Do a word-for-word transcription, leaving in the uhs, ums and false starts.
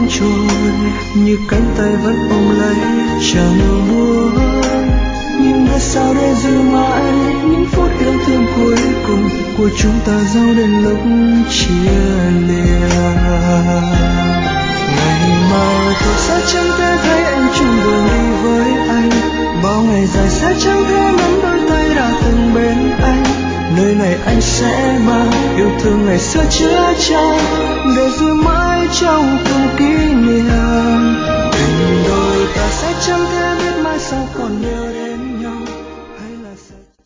cuốn trôi, như cánh tay vẫn ôm lấy chẳng muốn. Nhưng tại sao để giữ mãi những phút yêu thương cuối cùng của chúng ta dẫu đến lúc chia lìa. Ngày mai tôi sẽ chẳng thể thấy em chung đường đi với anh, bao ngày dài sẽ chẳng thể nắm đôi tay đã từng bên anh. Nơi này anh sẽ mang yêu thương ngày xưa chứa chan, để giữ mãi trong không khí